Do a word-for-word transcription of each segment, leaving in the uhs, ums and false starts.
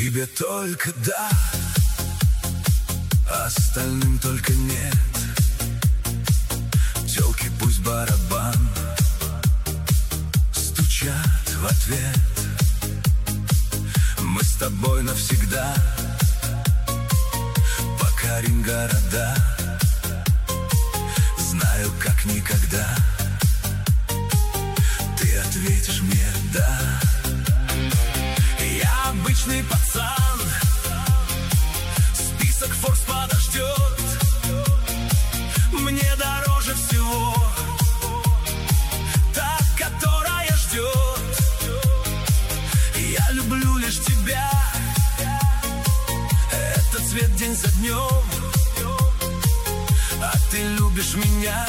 Тебе только да, остальным только нет. Тёлки пусть барабан стучат в ответ. Мы с тобой навсегда покорим города. Знаю, как никогда ты ответишь мне «да». Я обычный пацан, список форс подождет. Мне дороже всего та, которая ждет. Я люблю лишь тебя, этот цвет день за днем. А ты любишь меня,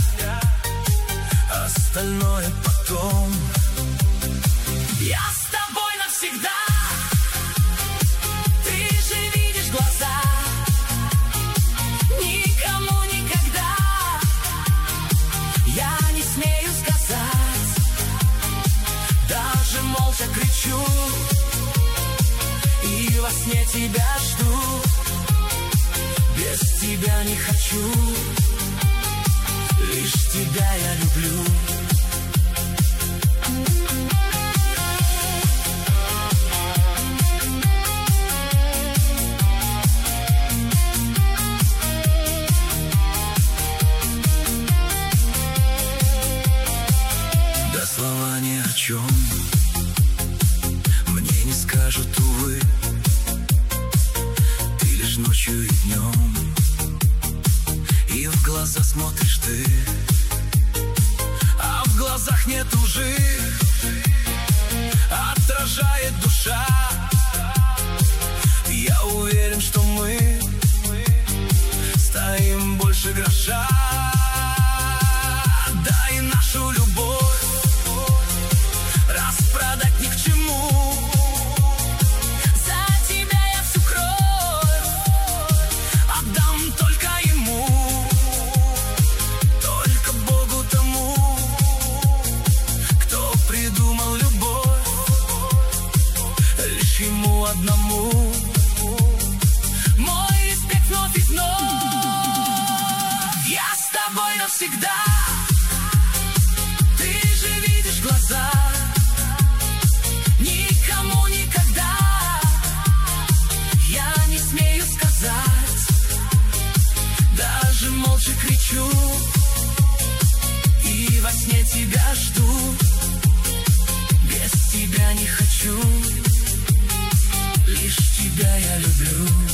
остальное потом. Я с тобой навсегда, ты же видишь глаза. Никому никогда я не смею сказать. Даже молча кричу и во сне тебя жду. Без тебя не хочу, лишь тебя я люблю. Да слова ни о чем мне не скажут, увы. Ты лишь ночью и днем, и в глаза смотришь ты, а в глазах нет лжи. Отражает душа. Я уверен, что мы стоим больше гроша. Да и нашу любовь распродать ни к чему. За тебя я всю кровь отдам только ему, только Богу тому, кто придумал любовь, лишь ему одному. Мой респект вновь и вновь. Я с тобой навсегда, ты же видишь глаза. Никому никогда я не смею сказать. Даже молча кричу и во сне тебя жду. Без тебя не хочу, лишь тебя я люблю.